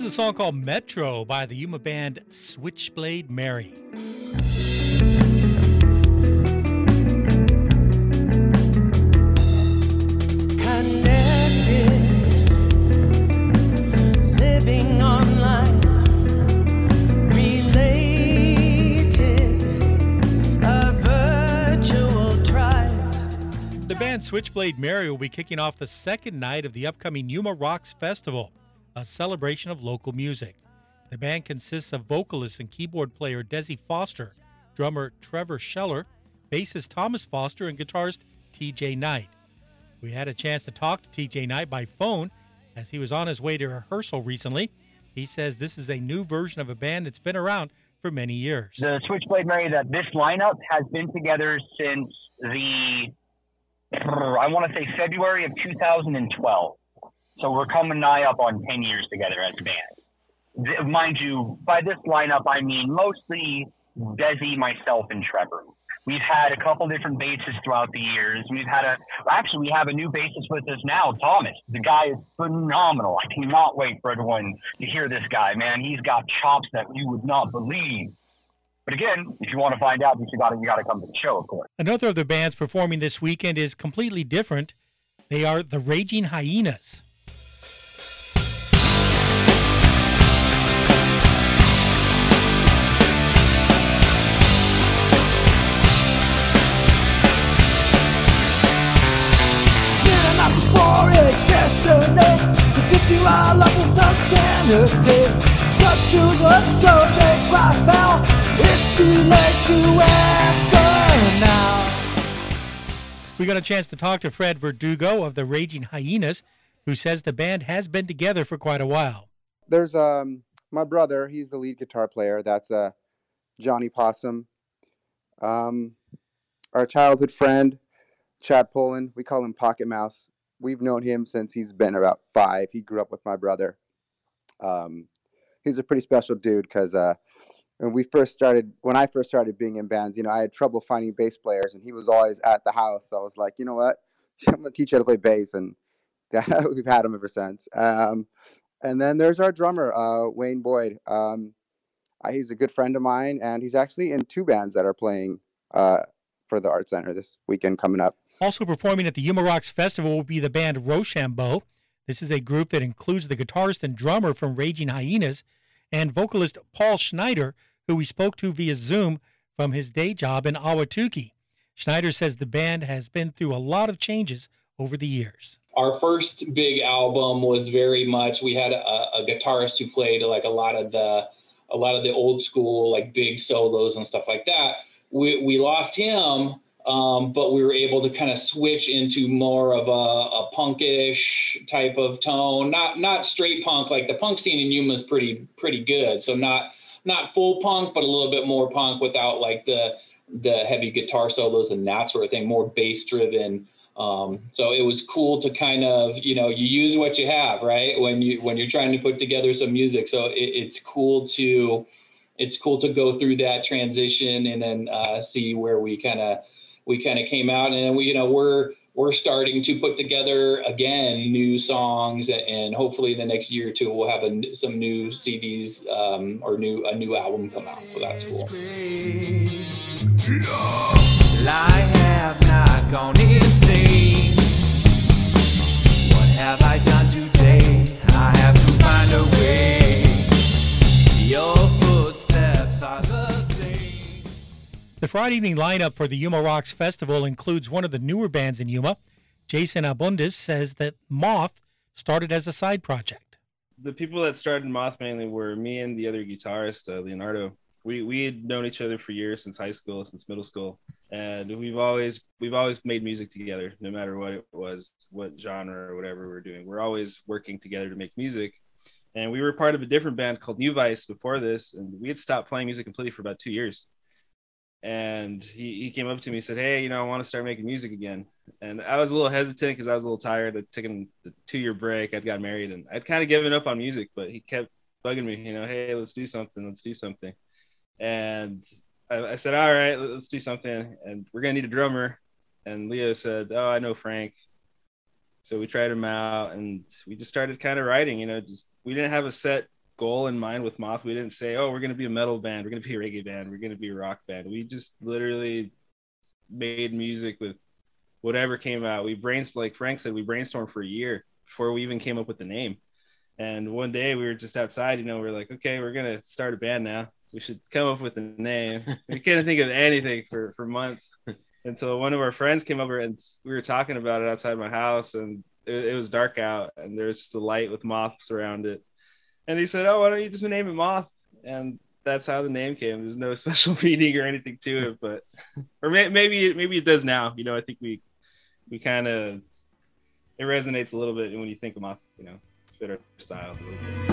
a song called Metro by the Yuma band Switchblade Mary. Connected, living online, related, a virtual tribe. The band Switchblade Mary will be kicking off the second night of the upcoming Yuma Rocks Festival, a celebration of local music. The band consists of vocalist and keyboard player Desi Foster, drummer Trevor Scheller, bassist Thomas Foster, and guitarist TJ Knight. We had a chance to talk to TJ Knight by phone as he was on his way to rehearsal recently. He says this is a new version of a band that's been around for many years. The Switchblade Mary, that this lineup has been together since I want to say February of 2012. So we're coming nigh up on 10 years together as a band. Mind you, by this lineup, I mean mostly Desi, myself, and Trevor. We've had a couple different bassists throughout the years. We have a new bassist with us now, Thomas. The guy is phenomenal. I cannot wait for everyone to hear this guy, man. He's got chops that you would not believe. But again, if you want to find out, you got to come to the show, of course. Another of the bands performing this weekend is completely different. They are the Raging Hyenas. For its destiny to get you all up with some sanity. But to look so they cry foul. It's too late to answer now. We got a chance to talk to Fred Verdugo of the Raging Hyenas, who says the band has been together for quite a while. There's my brother. He's the lead guitar player. That's Johnny Possum. Our childhood friend, Chad Poland. We call him Pocket Mouse. We've known him since he's been about 5. He grew up with my brother. He's a pretty special dude because when I first started being in bands, I had trouble finding bass players, and he was always at the house. So I was like, you know what? I'm going to teach you how to play bass, and we've had him ever since. And then there's our drummer, Wayne Boyd. He's a good friend of mine, and he's actually in 2 bands that are playing for the Art Center this weekend coming up. Also performing at the Yuma Rocks Festival will be the band Rochambeau. This is a group that includes the guitarist and drummer from Raging Hyenas and vocalist Paul Schneider, who we spoke to via Zoom from his day job in Ahwatukee. Schneider says the band has been through a lot of changes over the years. Our first big album was very much, we had a guitarist who played like a lot of the old school, like big solos and stuff like that. We lost him. But we were able to kind of switch into more of a punkish type of tone, not straight punk. Like the punk scene in Yuma is pretty good. So not full punk, but a little bit more punk without like the heavy guitar solos and that sort of thing, more bass driven. So it was cool to kind of, you use what you have, right? When you're trying to put together some music. So it's cool to go through that transition and then see where we kind of came out, and we're starting to put together again new songs, and hopefully in the next year or two we'll have some new CDs or a new album come out. So that's cool. I have not gone insane. What have I done today? I have to find a way. Your footsteps are the same. The Friday evening lineup for the Yuma Rocks Festival includes one of the newer bands in Yuma. Jason Abundis says that Moth started as a side project. The people that started Moth mainly were me and the other guitarist, Leonardo. We had known each other for years, since high school, since middle school, and we've always made music together, no matter what it was, what genre or whatever we're doing. We're always working together to make music. And we were part of a different band called New Vice before this, and we had stopped playing music completely for about 2 years. And he came up to me and said, hey, I want to start making music again. And I was a little hesitant because I was a little tired. I'd taken the 2-year break. I'd got married, and I'd kind of given up on music, but he kept bugging me, hey, let's do something. And I said, all right, let's do something. And we're going to need a drummer. And Leo said, oh, I know Frank. So we tried him out, and we just started kind of writing, we didn't have a set goal in mind with Moth. We didn't say, oh, we're going to be a metal band, we're going to be a reggae band, we're going to be a rock band. We just literally made music with whatever came out. Like Frank said, we brainstormed for a year before we even came up with the name. And one day we were just outside, we're like, okay, we're going to start a band now. We should come up with a name. We couldn't think of anything for months until one of our friends came over and we were talking about it outside my house, and it was dark out and there's the light with moths around it. And he said, oh, why don't you just name it Moth? And that's how the name came. There's no special meaning or anything to it, but, or maybe it does now. I think we kind of, it resonates a little bit when you think of Moth, it's fit our style a little bit.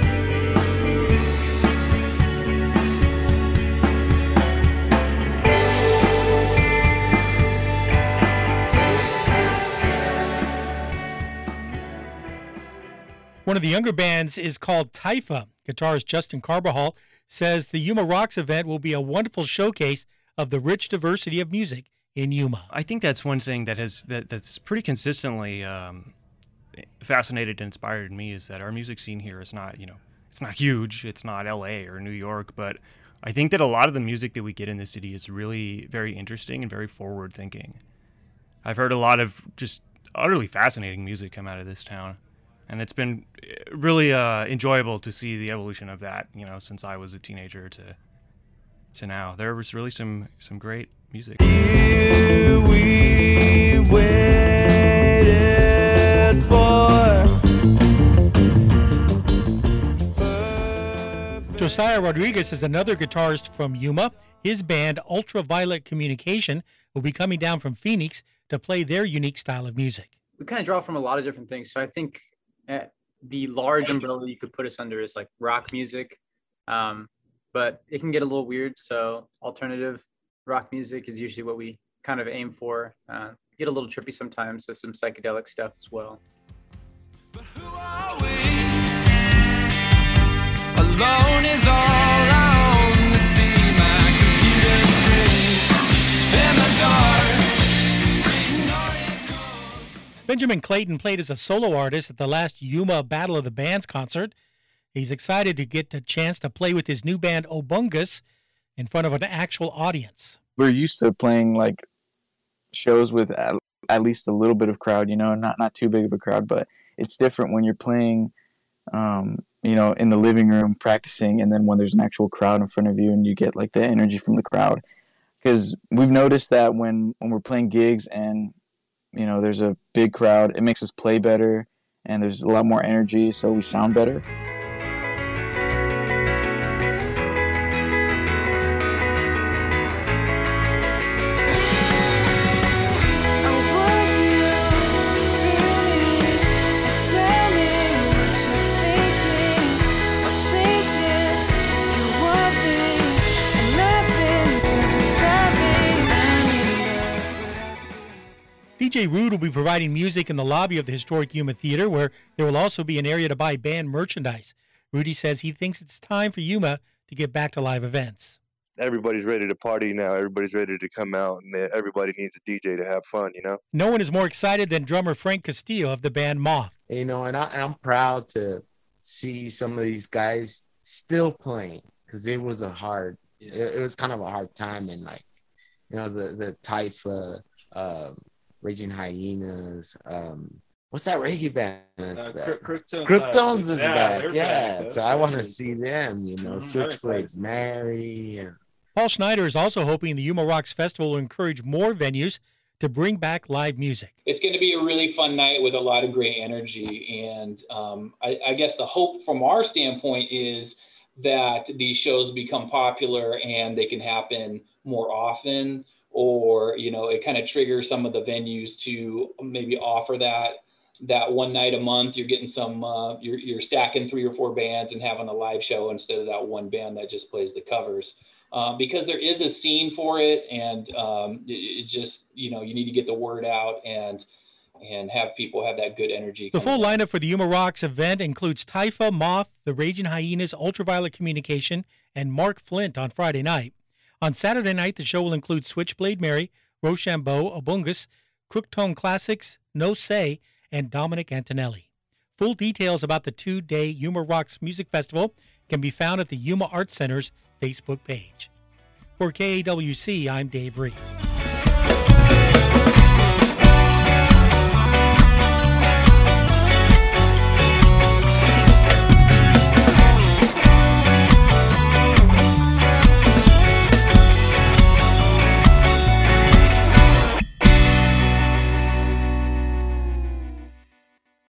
One of the younger bands is called Taifa. Guitarist Justin Carbajal says the Yuma Rocks event will be a wonderful showcase of the rich diversity of music in Yuma. I think that's one thing that's pretty consistently fascinated and inspired me, is that our music scene here is not, it's not huge. It's not LA or New York, but I think that a lot of the music that we get in the city is really very interesting and very forward thinking. I've heard a lot of just utterly fascinating music come out of this town. And it's been really enjoyable to see the evolution of that, since I was a teenager to now. There was really some great music. Here we waited for. Josiah Rodriguez is another guitarist from Yuma. His band, Ultraviolet Communication, will be coming down from Phoenix to play their unique style of music. We kind of draw from a lot of different things. So I think the large umbrella you could put us under is like rock music, but it can get a little weird. So alternative rock music is usually what we kind of aim for. Get a little trippy sometimes, so some psychedelic stuff as well. But who are we? Alone is all I own to see my computer screen in the dark. Benjamin Clayton played as a solo artist at the last Yuma Battle of the Bands concert. He's excited to get the chance to play with his new band Obungus in front of an actual audience. We're used to playing like shows with at least a little bit of crowd, not too big of a crowd, but it's different when you're playing, in the living room practicing, and then when there's an actual crowd in front of you and you get like the energy from the crowd. Because we've noticed that when we're playing gigs and there's a big crowd, it makes us play better, and there's a lot more energy, so we sound better. DJ Rude will be providing music in the lobby of the historic Yuma Theater, where there will also be an area to buy band merchandise. Rudy says he thinks it's time for Yuma to get back to live events. Everybody's ready to party now. Everybody's ready to come out, and everybody needs a DJ to have fun, No one is more excited than drummer Frank Castillo of the band Moth. And I'm proud to see some of these guys still playing, because it was it was kind of a hard time, and the type Raging Hyenas, what's that reggae band? Kryptones is back. Yeah, so I want to see them, Switchblade Mary. Paul Schneider is also hoping the Yuma Rocks Festival will encourage more venues to bring back live music. It's going to be a really fun night with a lot of great energy. And I guess the hope from our standpoint is that these shows become popular and they can happen more often. Or, it kind of triggers some of the venues to maybe offer that one night a month. You're getting some, you're stacking 3 or 4 bands and having a live show instead of that one band that just plays the covers. Because there is a scene for it, and it just, you need to get the word out and have people have that good energy. The full lineup for the Yuma Rocks event includes Taifa, Moth, the Raging Hyenas, Ultraviolet Communication, and Mark Flint on Friday night. On Saturday night, the show will include Switchblade Mary, Rochambeau, Obungus, Crooktone Classics, No Say, and Dominic Antonelli. Full details about the 2-day Yuma Rocks Music Festival can be found at the Yuma Arts Center's Facebook page. For KAWC, I'm Dave Reed.